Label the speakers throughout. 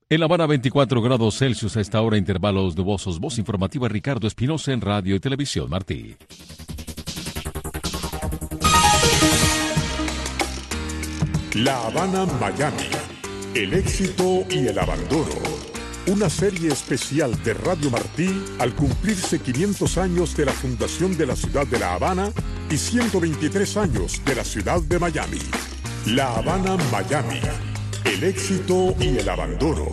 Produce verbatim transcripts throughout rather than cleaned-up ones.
Speaker 1: En La Habana, veinticuatro grados Celsius a esta hora, intervalos nubosos. Voz informativa Ricardo Espinosa en Radio y Televisión Martí.
Speaker 2: La Habana, Miami. El éxito y el abandono. Una serie especial de Radio Martí al cumplirse quinientos años de la fundación de la ciudad de La Habana y ciento veintitrés años de la ciudad de Miami. La Habana, Miami. El éxito y el abandono.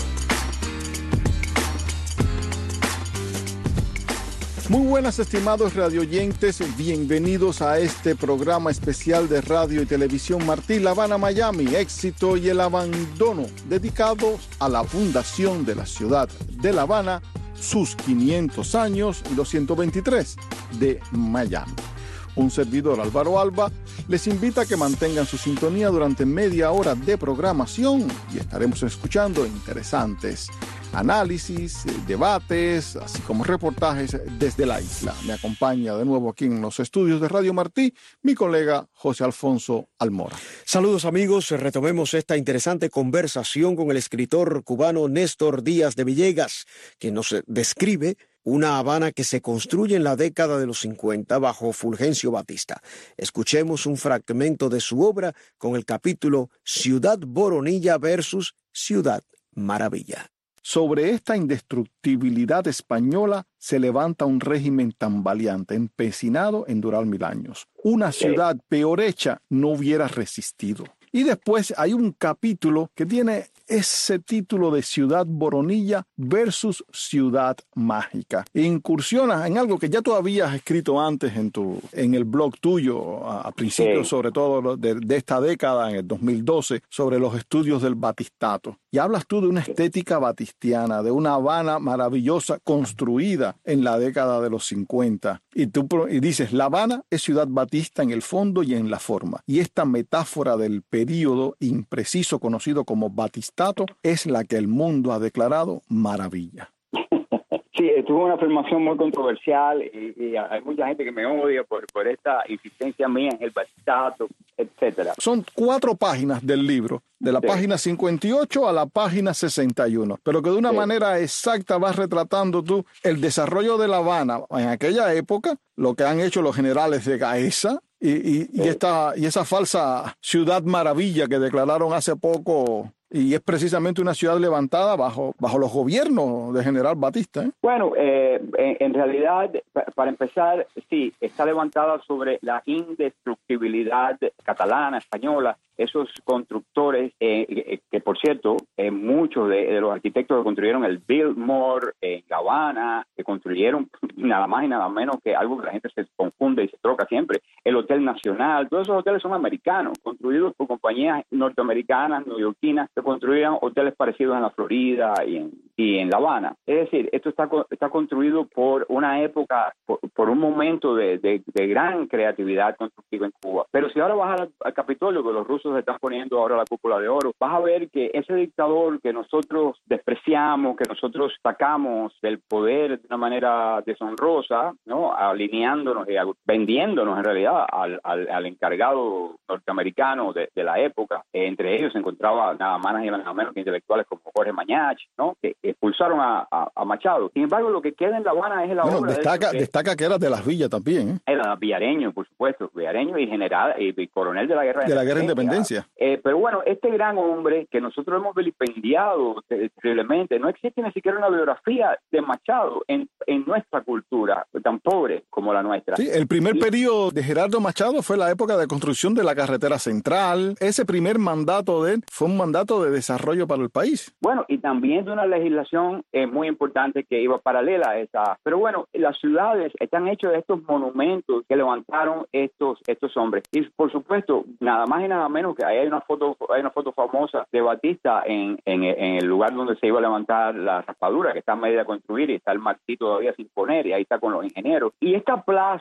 Speaker 3: Muy buenas, estimados radioyentes, bienvenidos a este programa especial de Radio y Televisión Martí, La Habana, Miami, éxito y el abandono, dedicado a la fundación de la ciudad de La Habana, sus quinientos años y los ciento veintitrés de Miami. Un servidor, Álvaro Alba, les invita a que mantengan su sintonía durante media hora de programación y estaremos escuchando interesantes análisis, debates, así como reportajes desde la isla. Me acompaña de nuevo aquí en los estudios de Radio Martí mi colega José Alfonso Almora.
Speaker 4: Saludos amigos, retomemos esta interesante conversación con el escritor cubano Néstor Díaz de Villegas, que nos describe una Habana que se construye en la década de los cincuenta bajo Fulgencio Batista. Escuchemos un fragmento de su obra con el capítulo Ciudad Boronilla versus Ciudad Maravilla.
Speaker 3: Sobre esta indestructibilidad española se levanta un régimen tambaleante, empecinado en durar mil años. Una ciudad peor hecha no hubiera resistido. Y después hay un capítulo que tiene ese título de Ciudad Boronilla versus Ciudad Mágica. E incursiona en algo que ya tú habías escrito antes en tu en el blog tuyo, a, a principios sí. sobre todo de, de esta década, en el dos mil doce, sobre los estudios del batistato. Y hablas tú de una estética batistiana, de una Habana maravillosa construida en la década de los cincuenta. Y tú y dices, La Habana es ciudad batista en el fondo y en la forma. Y esta metáfora del período impreciso conocido como batistato es la que el mundo ha declarado maravilla.
Speaker 5: Sí, estuvo una afirmación muy controversial y, y hay mucha gente que me odia por, por esta insistencia mía en el batistato, etcétera.
Speaker 3: Son cuatro páginas del libro, de la sí. página cincuenta y ocho a la página sesenta y uno, pero que de una sí. manera exacta vas retratando tú el desarrollo de La Habana en aquella época, lo que han hecho los generales de Gaesa, y, y, sí. y, esta, y esa falsa ciudad maravilla que declararon hace poco. Y es precisamente una ciudad levantada bajo bajo los gobiernos de General Batista, ¿eh?
Speaker 5: Bueno, eh, en, en realidad, para empezar, sí, está levantada sobre la indestructibilidad catalana, española, esos constructores, eh, que por cierto, eh, muchos de, de los arquitectos que construyeron el Biltmore en La Habana, que construyeron nada más y nada menos que algo que la gente se confunde y se troca siempre, el Hotel Nacional, todos esos hoteles son americanos, construidos por compañías norteamericanas, neoyorquinas, que construían hoteles parecidos en la Florida y en, y en La Habana. Es decir, esto está, está construido por una época, por, por un momento de, de, de gran creatividad constructiva en Cuba. Pero si ahora vas al, al Capitolio, que los rusos están poniendo ahora la cúpula de oro, vas a ver que ese dictador que nosotros despreciamos, que nosotros sacamos del poder de una manera deshonrosa, ¿no? Alineándonos y vendiéndonos en realidad al, al, al encargado norteamericano de, de la época. Eh, entre ellos se encontraba nada más y nada menos que intelectuales como Jorge Mañach, ¿no? Que expulsaron a, a, a Machado. Sin embargo, lo que queda en La Habana es la
Speaker 3: bueno,
Speaker 5: obra
Speaker 3: destaca,
Speaker 5: de...
Speaker 3: destaca que era de las villas también, ¿eh?
Speaker 5: Era villareño, por supuesto, villareño y general y, y coronel de la guerra de,
Speaker 3: de la guerra de independencia.
Speaker 5: Eh, pero bueno, este gran hombre que nosotros hemos vilipendiado terriblemente, no existe ni siquiera una biografía de Machado en, en nuestra cultura tan pobre como la nuestra.
Speaker 3: Sí, el primer y... periodo de Gerardo Machado fue la época de construcción de la carretera central. Ese primer mandato de él fue un mandato de desarrollo para el país.
Speaker 5: Bueno, y también de una legislación eh, muy importante que iba paralela a esa. Pero bueno, las ciudades están hechas de estos monumentos que levantaron estos estos hombres. Y por supuesto, nada más y nada menos que ahí hay una foto, hay una foto famosa de Batista en, en, en el lugar donde se iba a levantar la raspadura, que está a medida de construir y está el martillo todavía sin poner, y ahí está con los ingenieros. Y esta plaza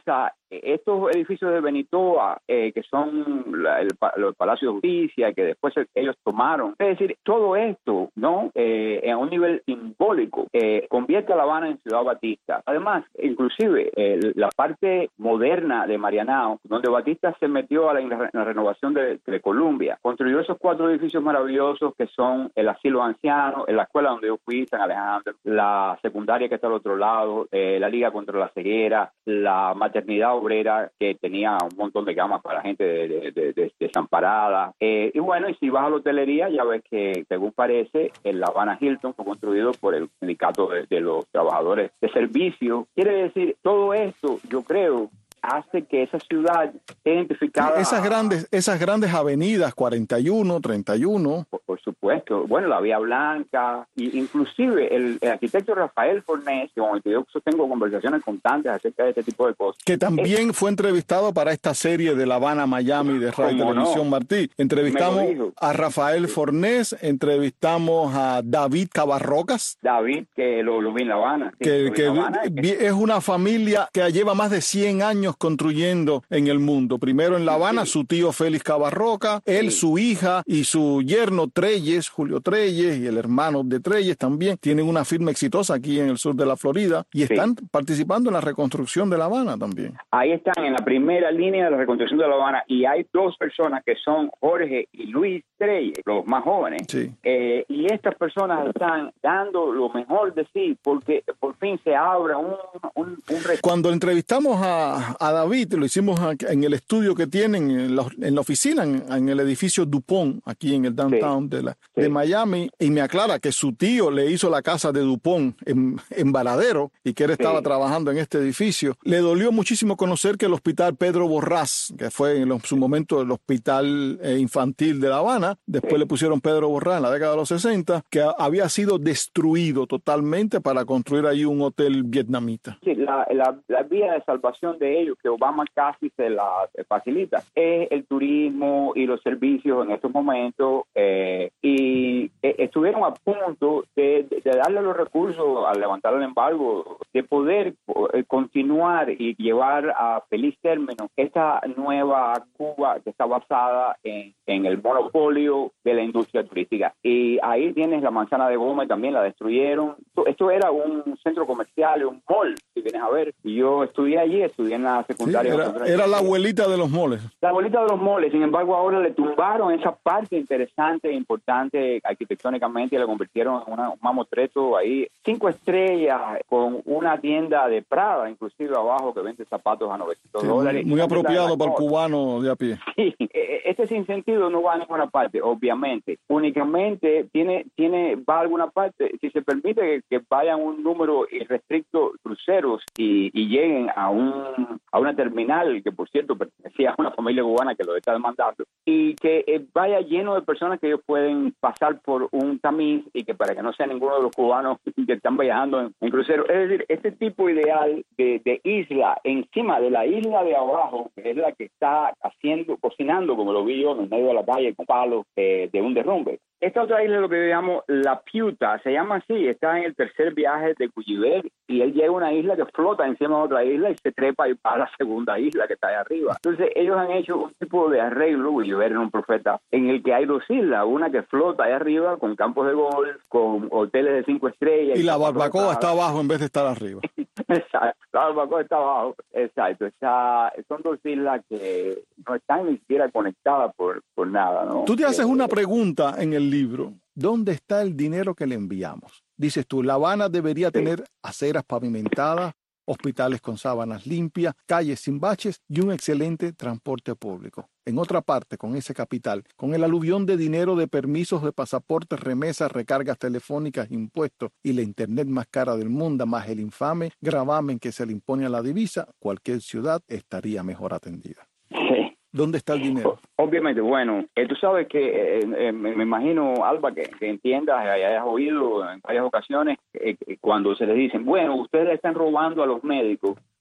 Speaker 5: estos edificios de Benitoa, eh, que son la, el, el Palacio de Justicia, que después ellos tomaron, es decir, todo esto, ¿no? Eh, a un nivel simbólico, eh, convierte a La Habana en ciudad Batista. Además, inclusive, eh, la parte moderna de Marianao, donde Batista se metió a la, en la renovación de, de Colombia, construyó esos cuatro edificios maravillosos que son el asilo anciano, la escuela donde yo fui, San Alejandro, la secundaria que está al otro lado, eh, la Liga contra la Ceguera, la maternidad obrera que tenía un montón de camas para gente de, de, de, de, desamparada. Eh, y bueno, y si vas a la hotelería, ya ves que, según parece, el La Habana Hilton fue construido por el sindicato de, de los trabajadores de servicio. Quiere decir, todo esto, yo creo, hace que esa ciudad esté identificada.
Speaker 3: Esas grandes, esas grandes avenidas, cuarenta y uno, treinta y uno.
Speaker 5: Por, por supuesto. Bueno, la Vía Blanca, y inclusive el, el arquitecto Rafael Fornés, que con el que yo sostengo conversaciones constantes acerca de este tipo de cosas.
Speaker 3: Que también es, fue entrevistado para esta serie de La Habana, Miami, de Radio y Televisión, no? Martí. Entrevistamos a Rafael Fornés, entrevistamos a David Cabarrocas.
Speaker 5: David, que lo, lo vi en La Habana. Sí,
Speaker 3: que que,
Speaker 5: La Habana,
Speaker 3: que es una familia que lleva más de cien años construyendo en el mundo. Primero en La Habana, sí. Su tío Félix Cabarroca, él, sí. Su hija y su yerno Treyes, Julio Treyes, y el hermano de Treyes también, tienen una firma exitosa aquí en el sur de la Florida y están sí. participando en la reconstrucción de La Habana también.
Speaker 5: Ahí están en la primera línea de la reconstrucción de La Habana y hay dos personas que son Jorge y Luis Treyes, los más jóvenes,
Speaker 3: sí.
Speaker 5: eh, y estas personas están dando lo mejor de sí porque por fin se abra un... un, un
Speaker 3: Cuando entrevistamos a a David, lo hicimos en el estudio que tienen en la, en la oficina, en, en el edificio Dupont, aquí en el downtown sí, de, la, sí. de Miami, y me aclara que su tío le hizo la casa de Dupont en, en Varadero y que él estaba sí. trabajando en este edificio. Le dolió muchísimo conocer que el hospital Pedro Borrás, que fue en su momento el hospital eh, infantil de La Habana, después sí. le pusieron Pedro Borrás en la década de los sesenta, que había sido destruido totalmente para construir ahí un hotel vietnamita.
Speaker 5: Sí, la, la, la vía de salvación de ellos que Obama casi se la facilita es el turismo y los servicios en estos momentos eh, y eh, estuvieron a punto de, de, de darle los recursos al levantar el embargo, de poder eh, continuar y llevar a feliz término esta nueva Cuba que está basada en, en el monopolio de la industria turística. Y ahí tienes la Manzana de Goma y también la destruyeron. Esto, esto era un centro comercial, un mall, si vienes a ver. Y yo estudié allí, estudié en la secundaria.
Speaker 3: Sí, era, era la abuelita de los moles.
Speaker 5: La abuelita de los moles, sin embargo, ahora le tumbaron esa parte interesante e importante arquitectónicamente y la convirtieron en una, un mamotreto ahí. Cinco estrellas con una tienda de Prada, inclusive abajo, que vende zapatos a novecientos
Speaker 3: sí,
Speaker 5: dólares.
Speaker 3: Muy, muy apropiado para el cubano de a pie.
Speaker 5: Sí, este sinsentido no va a ninguna parte, obviamente. Únicamente tiene, tiene, va a alguna parte, si se permite que, que vayan un número irrestricto cruceros y, y lleguen a un a una terminal que, por cierto, pertenecía a una familia cubana que lo está demandando, y que eh, vaya lleno de personas que ellos pueden pasar por un tamiz y que para que no sea ninguno de los cubanos que están viajando en, en crucero. Es decir, este tipo ideal de, de isla encima de la isla de abajo, que es la que está haciendo, cocinando, como lo vi yo, en medio de la calle con palos eh, de un derrumbe. Esta otra isla es lo que yo llamo La Piuta, se llama así, está en el tercer viaje de Gulliver y él llega a una isla que flota encima de otra isla y se trepa y va a la segunda isla que está ahí arriba. Entonces ellos han hecho un tipo de arreglo, Gulliver era un profeta, en el que hay dos islas, una que flota ahí arriba con campos de golf, con hoteles de cinco estrellas.
Speaker 3: Y, y la barbacoa está abajo en vez de estar arriba.
Speaker 5: Exacto, la barbacoa está abajo, exacto. Está, son dos islas que no están ni siquiera conectadas por, por nada, ¿no?
Speaker 3: Tú te haces
Speaker 5: eh,
Speaker 3: una pregunta en el libro. ¿Dónde está el dinero que le enviamos? Dices tú, La Habana debería tener aceras pavimentadas, hospitales con sábanas limpias, calles sin baches y un excelente transporte público. En otra parte, con ese capital, con el aluvión de dinero de permisos de pasaportes, remesas, recargas telefónicas, impuestos y la internet más cara del mundo, más el infame gravamen que se le impone a la divisa, cualquier ciudad estaría mejor atendida.
Speaker 5: Sí.
Speaker 3: ¿Dónde está el dinero?
Speaker 5: Obviamente, bueno, eh, tú sabes que eh, eh, me, me imagino, Alba, que, que entiendas, que hayas oído en varias ocasiones, eh, cuando se les dicen, bueno, ustedes están robando a los médicos,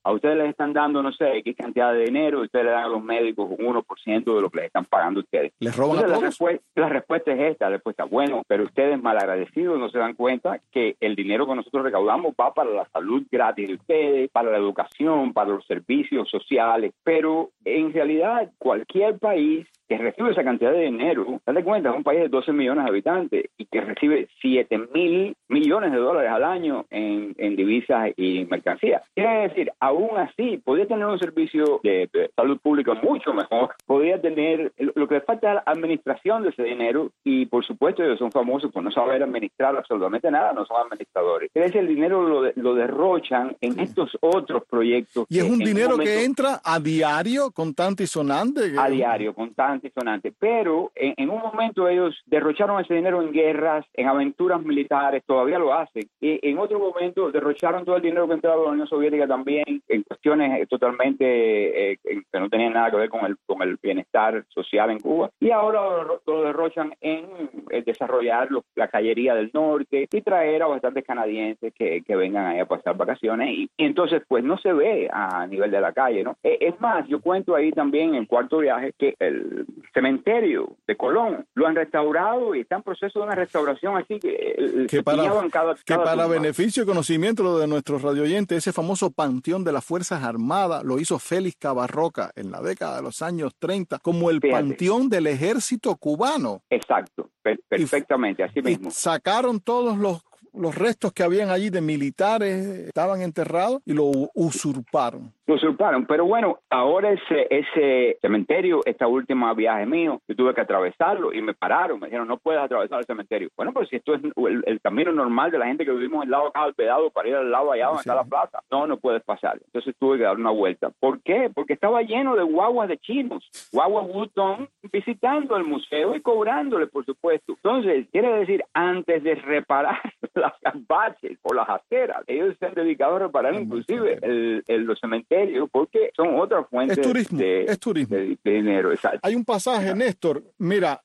Speaker 5: a ustedes les están dando, no sé, X cantidad de dinero, y ustedes le dan a los médicos un uno por ciento de lo que les están pagando a ustedes.
Speaker 3: ¿Les roban
Speaker 5: Entonces,
Speaker 3: a
Speaker 5: la,
Speaker 3: todos?
Speaker 5: respu- la respuesta es esta, la respuesta, bueno, pero ustedes malagradecidos no se dan cuenta que el dinero que nosotros recaudamos va para la salud gratis de ustedes, para la educación, para los servicios sociales, pero en realidad cualquier país que recibe esa cantidad de dinero, date cuenta, es un país de doce millones de habitantes y que recibe siete mil millones de dólares al año en, en divisas y mercancías. Quiere decir, aún así, podría tener un servicio de, de salud pública mucho mejor, podría tener, lo que le falta es la administración de ese dinero y, por supuesto, ellos son famosos por no saber administrar absolutamente nada, no son administradores. Quiere decir, el dinero lo, lo derrochan en estos otros proyectos.
Speaker 3: Y es un dinero
Speaker 5: un momento,
Speaker 3: que entra a diario, contante y sonante. Que...
Speaker 5: A diario, constante y sonante. Pero en, en un momento ellos derrocharon ese dinero en guerras, en aventuras militares, todavía lo hacen. Y en otro momento derrocharon todo el dinero que entraba de la Unión Soviética también en cuestiones totalmente eh, que no tenían nada que ver con el, con el bienestar social en Cuba. Y ahora lo, lo derrochan en eh, desarrollar los, la caballería del norte y traer a bastantes canadienses que, que vengan ahí a pasar vacaciones. Y, y entonces, pues, no se ve a nivel de la calle, ¿no? Eh, es más, yo cuento ahí también en el cuarto viaje que el cementerio de Colón lo han restaurado y está en proceso de una restauración así que,
Speaker 3: que para,
Speaker 5: en cada,
Speaker 3: que
Speaker 5: cada
Speaker 3: para beneficio y conocimiento de nuestros radioyentes, ese famoso panteón de las Fuerzas Armadas lo hizo Félix Cabarroca en la década de los años treinta como el
Speaker 5: Fíjate.
Speaker 3: panteón del ejército cubano.
Speaker 5: Exacto, per- perfectamente,
Speaker 3: y,
Speaker 5: así mismo.
Speaker 3: Y sacaron todos los los restos que habían allí de militares, estaban enterrados y lo usurparon.
Speaker 5: Lo usurparon, pero bueno, ahora ese, ese cementerio, esta última viaje mío, yo tuve que atravesarlo y me pararon, me dijeron, no puedes atravesar el cementerio. Bueno, pues si esto es el, el camino normal de la gente que vivimos en el lado acá al pedado para ir al lado allá donde sí. está la plaza. No, no puedes pasar. Entonces tuve que dar una vuelta. ¿Por qué? Porque estaba lleno de guaguas de chinos, guaguas Wutong, visitando el museo y cobrándole, por supuesto. Entonces, quiere decir, antes de reparar las baches o las aceras, ellos se han dedicado a reparar inclusive el, el, los cementerios porque son otra fuente
Speaker 3: es turismo,
Speaker 5: de,
Speaker 3: es turismo.
Speaker 5: de, de dinero. Exacto.
Speaker 3: Hay un pasaje, Néstor, mira,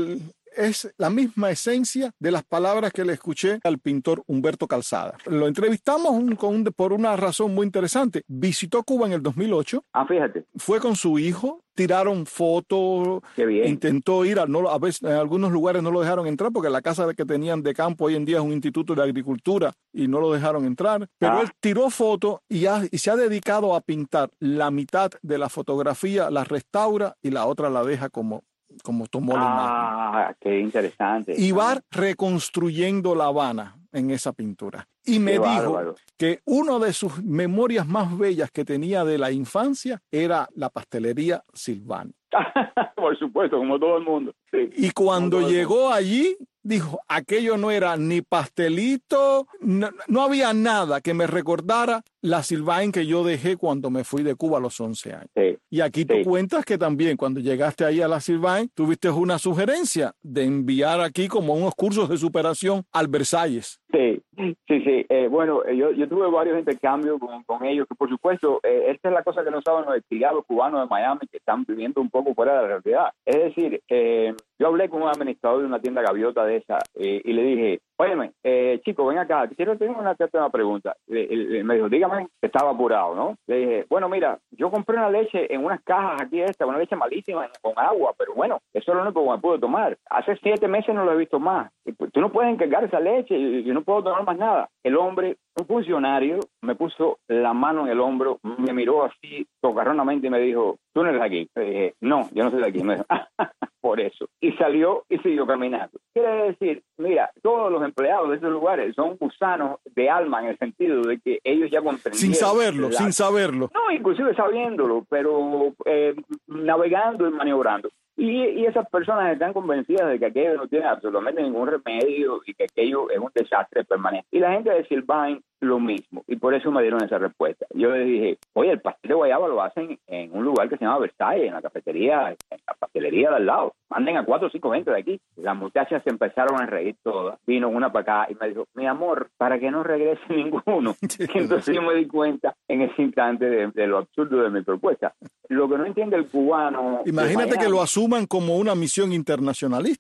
Speaker 3: es la misma esencia de las palabras que le escuché al pintor Humberto Calzada. Lo entrevistamos un, con un, por una razón muy interesante. Visitó Cuba en el dos mil ocho.
Speaker 5: Ah, fíjate.
Speaker 3: Fue con su hijo, tiraron fotos, intentó ir, a, no, a veces en algunos lugares no lo dejaron entrar porque la casa que tenían de campo hoy en día es un instituto de agricultura y no lo dejaron entrar, pero ah. él tiró fotos y, y se ha dedicado a pintar la mitad de la fotografía, la restaura y la otra la deja como como tomó la imagen.
Speaker 5: Ah, qué interesante.
Speaker 3: Y va reconstruyendo La Habana en esa pintura. Y me
Speaker 5: qué
Speaker 3: dijo
Speaker 5: bárbaro.
Speaker 3: que una de sus memorias más bellas que tenía de la infancia era la pastelería Silvani.
Speaker 5: Por supuesto, como todo el mundo. Sí.
Speaker 3: Y cuando llegó allí, dijo, aquello no era ni pastelito, no, no había nada que me recordara la Silvani que yo dejé cuando me fui de Cuba a los once años.
Speaker 5: Sí.
Speaker 3: Y aquí
Speaker 5: sí.
Speaker 3: tú cuentas que también cuando llegaste ahí a la Silvani, tuviste una sugerencia de enviar aquí como unos cursos de superación al Versalles.
Speaker 5: Sí, sí, sí. Eh, bueno, yo, yo tuve varios intercambios con, con ellos, que por supuesto, eh, esta es la cosa que no saben los exiliados cubanos de Miami que están viviendo un poco fuera de la realidad. Es decir, eh, yo hablé con un administrador de una tienda gaviota de esa eh, y le dije, óyeme, eh, chico, ven acá, quiero tener una, una pregunta. Eh, eh, me dijo, dígame, estaba apurado, ¿no? Le dije, bueno, mira, yo compré una leche en unas cajas aquí esta, una leche malísima con agua, pero bueno, eso es lo único que me pude tomar. Hace siete meses no lo he visto más. Y, pues, tú no puedes encargar esa leche y yo no puedo tomar más nada. El hombre, un funcionario, me puso la mano en el hombro, me miró así tocarronamente y me dijo, tú no eres de aquí. Le dije, no, yo no soy de aquí. Me dijo, por eso. Y salió y siguió caminando. Quiere decir, mira, todos los empleados de esos lugares son gusanos de alma en el sentido de que ellos ya comprendieron.
Speaker 3: Sin saberlo,
Speaker 5: la...
Speaker 3: sin saberlo.
Speaker 5: No, inclusive sabiéndolo, pero eh, navegando y maniobrando. Y, y esas personas están convencidas de que aquello no tiene absolutamente ningún remedio y que aquello es un desastre permanente. Y la gente de Silvani lo mismo, y por eso me dieron esa respuesta. Yo les dije, oye, el pastel de guayaba lo hacen en un lugar que se llama Versailles, en la cafetería, en la pastelería de al lado. Manden a cuatro o cinco gente de aquí. Las muchachas se empezaron a reír todas. Vino una para acá y me dijo, mi amor, para que no regrese ninguno. Entonces yo me di cuenta en ese instante de, de lo absurdo de mi propuesta. Lo que no entiende el cubano...
Speaker 3: Imagínate que lo asuman como una misión internacionalista.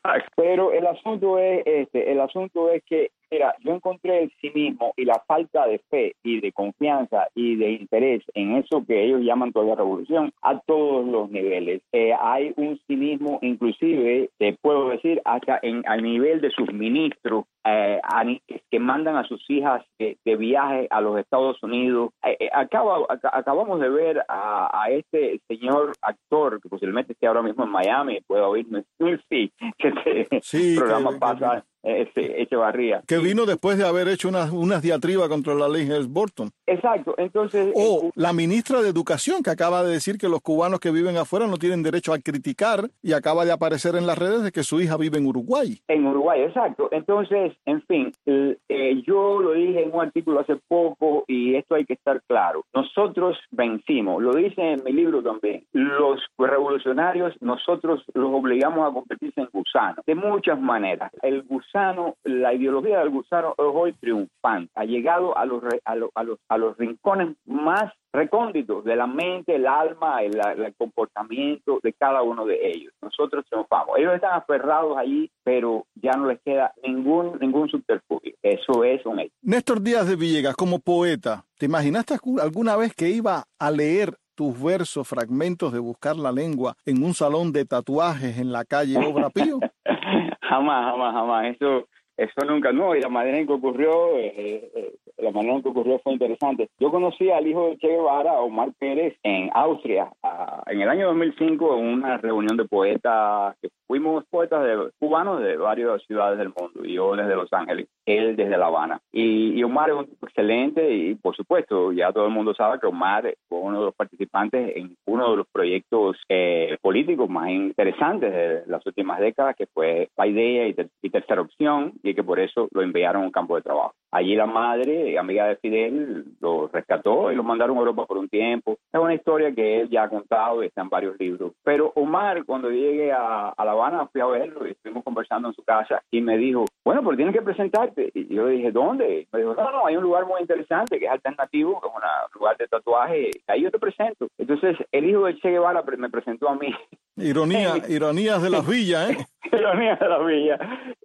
Speaker 5: Pero el asunto es este, el asunto es que, mira, yo encontré el cinismo y la falta de fe y de confianza y de interés en eso que ellos llaman todavía revolución a todos los niveles. Eh, hay un cinismo, inclusive, te puedo decir, hasta en al nivel de sus ministros, eh, a, que mandan a sus hijas eh, de viaje a los Estados Unidos. Eh, eh, acaba, ac acabamos de ver a, a este señor actor, que posiblemente esté ahora mismo en Miami, puedo oírme, sí, que este
Speaker 3: sí,
Speaker 5: programa
Speaker 3: que,
Speaker 5: pasa... Ese, Echevarría.
Speaker 3: Que vino después de haber hecho unas una diatribas contra la ley Helms-Burton.
Speaker 5: Exacto, entonces...
Speaker 3: O la ministra de Educación, que acaba de decir que los cubanos que viven afuera no tienen derecho a criticar, y acaba de aparecer en las redes de que su hija vive en Uruguay.
Speaker 5: En Uruguay, exacto. Entonces, en fin, eh, yo lo dije en un artículo hace poco, y esto hay que estar claro. Nosotros vencimos, lo dice en mi libro también. Los revolucionarios, nosotros los obligamos a convertirse en gusanos, de muchas maneras. El gusano la ideología del gusano es hoy triunfante, ha llegado a los, a los, a los, a los rincones más recónditos de la mente, el alma, el, el comportamiento de cada uno de ellos. Nosotros triunfamos. Ellos están aferrados allí, pero ya no les queda ningún, ningún subterfugio. Eso es un hecho.
Speaker 3: Néstor Díaz de Villegas, como poeta, ¿te imaginaste alguna vez que iba a leer tus versos, fragmentos de Buscar la Lengua, en un salón de tatuajes en la calle Obra Pío?
Speaker 5: Jamás, jamás, jamás. Eso, eso nunca, no. Y la manera en que ocurrió, eh, eh, la manera en que ocurrió fue interesante. Yo conocí al hijo de Che Guevara, Omar Pérez, en Austria, a, en el año dos mil cinco, en una reunión de poetas, que fuimos poetas de, cubanos de varias ciudades del mundo, y yo desde Los Ángeles, él desde La Habana. Y, y Omar es un tipo excelente, y por supuesto, ya todo el mundo sabe que Omar fue uno de los participantes en uno de los proyectos eh, políticos más interesantes de las últimas décadas, que fue La Idea y, ter y Tercera Opción, y que por eso lo enviaron a un campo de trabajo. Allí la madre, amiga de Fidel, lo rescató y lo mandaron a Europa por un tiempo. Es una historia que él ya ha contado y está en varios libros. Pero Omar, cuando llegué a, a La Habana, fui a verlo y estuvimos conversando en su casa y me dijo, bueno, pero tienes que presentarte. Y yo le dije, ¿dónde? Me dijo, no, no, hay un lugar muy interesante que es alternativo, que es un lugar de tatuaje, ahí yo te presento. Entonces, el hijo de Che Guevara me presentó a mí.
Speaker 3: Ironía, ironías de las villas, ¿eh?
Speaker 5: Ironías de las villas.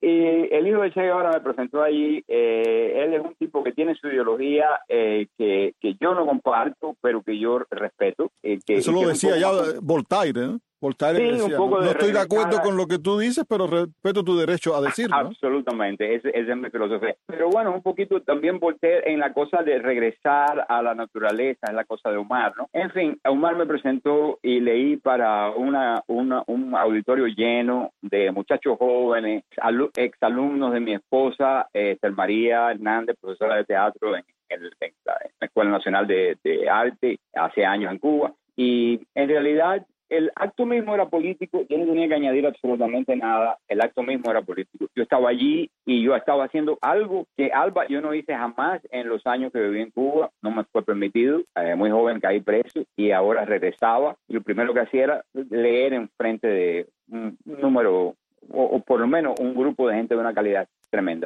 Speaker 5: Y el hijo de Che Guevara me presentó allí. Eh, él es un tipo que tiene su ideología eh, que, que yo no comparto, pero que yo respeto. Eh, que,
Speaker 3: Eso lo
Speaker 5: que
Speaker 3: decía ya
Speaker 5: más...
Speaker 3: Voltaire, ¿eh? Voltaire
Speaker 5: sí,
Speaker 3: decía,
Speaker 5: un poco
Speaker 3: no,
Speaker 5: de
Speaker 3: no estoy de acuerdo
Speaker 5: regresar...
Speaker 3: con lo que tú dices, pero respeto tu derecho a decirlo.
Speaker 5: Absolutamente, esa es mi filosofía. Pero bueno, un poquito también Voltaire en la cosa de regresar a la naturaleza, en la cosa de Omar, ¿no? En fin, Omar me presentó y leí para una, una un auditorio lleno de muchachos jóvenes, exalumnos de mi esposa, Esther María Hernández, profesora de teatro en, en, en, la, en la Escuela Nacional de, de Arte, hace años en Cuba. Y en realidad el acto mismo era político, yo no tenía que añadir absolutamente nada, el acto mismo era político. Yo estaba allí y yo estaba haciendo algo que, Alba, yo no hice jamás en los años que viví en Cuba, no me fue permitido, eh, muy joven caí preso y ahora regresaba. Y lo primero que hacía era leer en frente de un número, o, o por lo menos un grupo de gente de una calidad tremenda.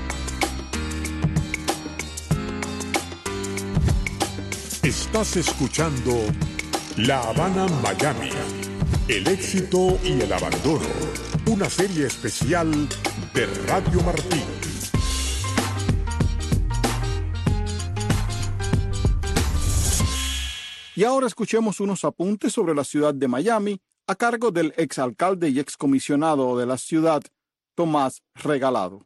Speaker 2: Estás escuchando La Habana, Miami, el éxito y el abandono, una serie especial de Radio Martí.
Speaker 3: Y ahora escuchemos unos apuntes sobre la ciudad de Miami a cargo del exalcalde y excomisionado de la ciudad, Tomás Regalado.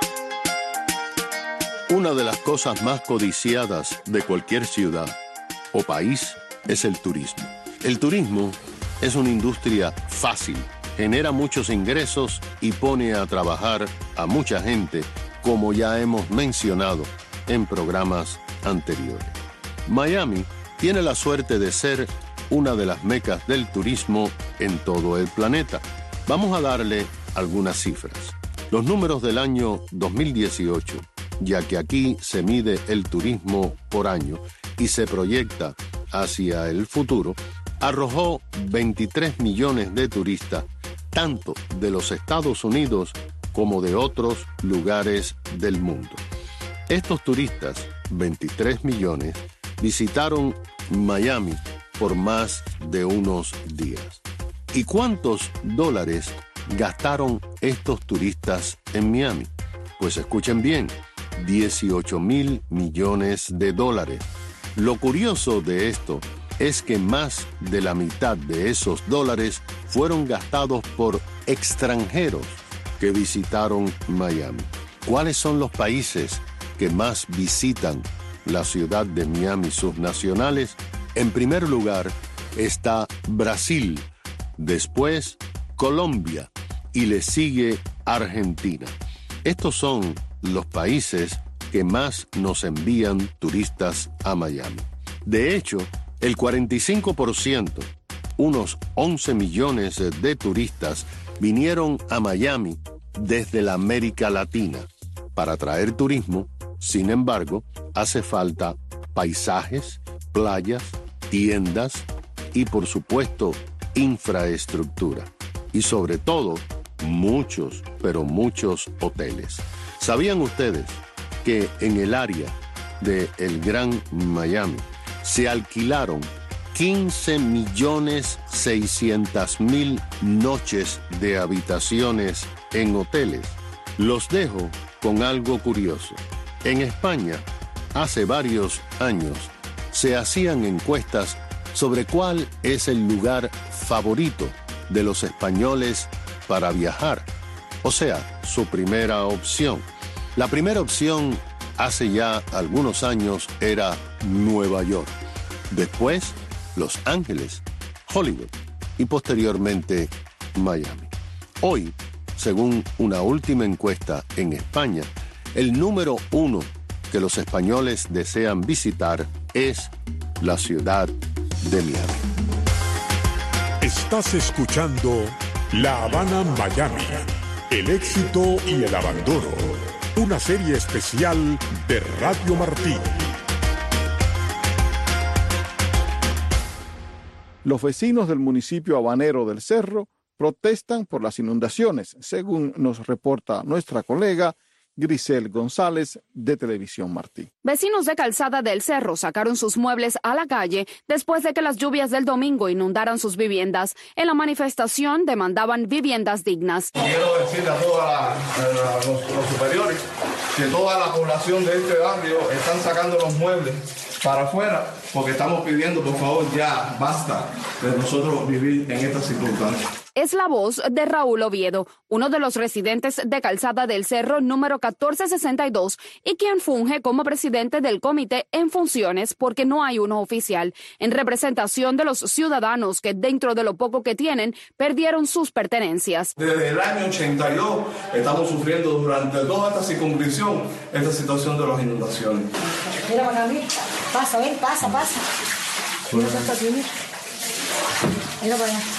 Speaker 6: Una de las cosas más codiciadas de cualquier ciudad o país es el turismo. El turismo es una industria fácil, genera muchos ingresos y pone a trabajar a mucha gente, como ya hemos mencionado en programas anteriores. Miami tiene la suerte de ser una de las mecas del turismo en todo el planeta. Vamos a darle algunas cifras. Los números del año dos mil dieciocho, ya que aquí se mide el turismo por año y se proyecta hacia el futuro, arrojó veintitrés millones de turistas, tanto de los Estados Unidos como de otros lugares del mundo. Estos turistas, veintitrés millones, visitaron Miami por más de unos días. ¿Y cuántos dólares gastaron estos turistas en Miami? Pues escuchen bien, dieciocho mil millones de dólares. Lo curioso de esto es que más de la mitad de esos dólares fueron gastados por extranjeros que visitaron Miami. ¿Cuáles son los países que más visitan la ciudad de Miami, sus nacionales? En primer lugar está Brasil, después Colombia y le sigue Argentina. Estos son los países que más nos envían turistas a Miami. De hecho, el cuarenta y cinco por ciento, unos once millones de turistas, vinieron a Miami desde la América Latina. Para atraer turismo, sin embargo, hace falta paisajes, playas, tiendas y, por supuesto, infraestructura. Y sobre todo, muchos, pero muchos hoteles. ¿Sabían ustedes que en el área de el Gran Miami se alquilaron quince millones seiscientas mil noches de habitaciones en hoteles? Los dejo con algo curioso. En España, hace varios años, se hacían encuestas sobre cuál es el lugar favorito de los españoles para viajar, o sea, su primera opción. La primera opción hace ya algunos años era Nueva York, después Los Ángeles, Hollywood y posteriormente Miami. Hoy, según una última encuesta en España, el número uno que los españoles desean visitar es la ciudad de Miami.
Speaker 2: Estás escuchando La Habana Miami, el éxito y el abandono, una serie especial de Radio Martí.
Speaker 3: Los vecinos del municipio habanero del Cerro protestan por las inundaciones, según nos reporta nuestra colega Grisel González de Televisión Martí.
Speaker 7: Vecinos de Calzada del Cerro sacaron sus muebles a la calle después de que las lluvias del domingo inundaran sus viviendas. En la manifestación demandaban viviendas dignas.
Speaker 8: Quiero decirle a todos los, los superiores que toda la población de este barrio están sacando los muebles para afuera porque estamos pidiendo, por favor, ya basta de nosotros vivir en estas circunstancias.
Speaker 7: Es la voz de Raúl Oviedo, uno de los residentes de Calzada del Cerro número catorce sesenta y dos y quien funge como presidente del comité en funciones porque no hay uno oficial, en representación de los ciudadanos que dentro de lo poco que tienen perdieron sus pertenencias.
Speaker 8: Desde el año ochenta y dos estamos sufriendo durante toda esta circunscripción esta situación de las inundaciones.
Speaker 9: Mira para acá, pasa, ven, pasa, pasa. Mira para aquí, mira para allá.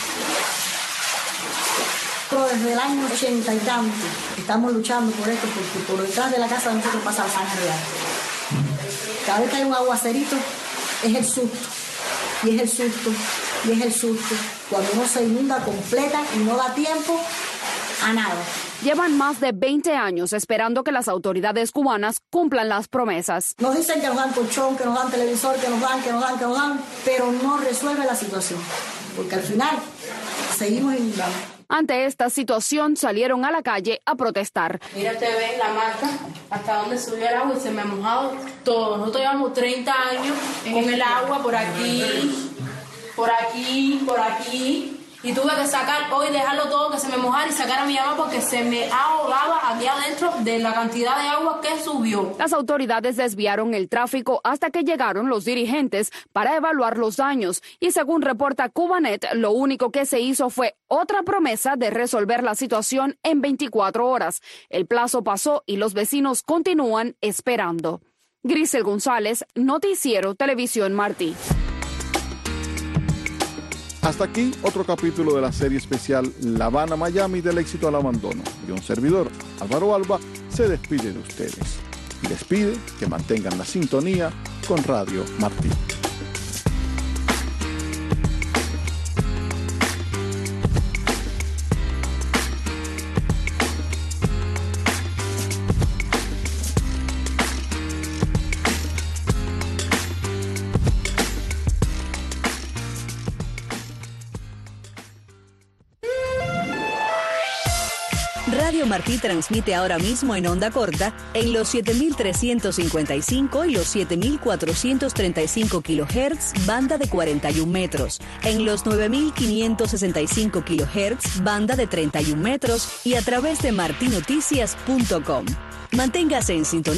Speaker 9: Desde el año ochenta y tanto estamos luchando por esto, porque por detrás de la casa de nosotros pasa la sangre real. Cada vez que hay un aguacerito es el susto, y es el susto, y es el susto, cuando uno se inunda completa y no da tiempo a nada.
Speaker 7: Llevan más de veinte años esperando que las autoridades cubanas cumplan las promesas.
Speaker 9: Nos dicen que nos dan colchón, que nos dan televisor, que nos dan, que nos dan, que nos dan, pero no resuelve la situación, porque al final seguimos inundando.
Speaker 7: Ante esta situación salieron a la calle a protestar.
Speaker 10: Mira, te ven la marca hasta donde subió el agua y se me ha mojado todo. Nosotros llevamos treinta años con el agua por aquí, por aquí, por aquí. Y tuve que sacar hoy, dejarlo todo, que se me mojara y sacar a mi mamá porque se me ahogaba aquí adentro de la cantidad de agua que subió.
Speaker 7: Las autoridades desviaron el tráfico hasta que llegaron los dirigentes para evaluar los daños. Y según reporta Cubanet, lo único que se hizo fue otra promesa de resolver la situación en veinticuatro horas. El plazo pasó y los vecinos continúan esperando. Grisel González, Noticiero Televisión Martí.
Speaker 3: Hasta aquí otro capítulo de la serie especial La Habana Miami del éxito al abandono. Y un servidor, Álvaro Alba, se despide de ustedes. Y les pide que mantengan la sintonía con Radio Martí.
Speaker 11: Radio Martí transmite ahora mismo en onda corta en los siete mil trescientos cincuenta y cinco y los siete mil cuatrocientos treinta y cinco kilohertz, banda de cuarenta y un metros, en los nueve mil quinientos sesenta y cinco kilohertz, banda de treinta y un metros y a través de martinoticias punto com. Manténgase en sintonía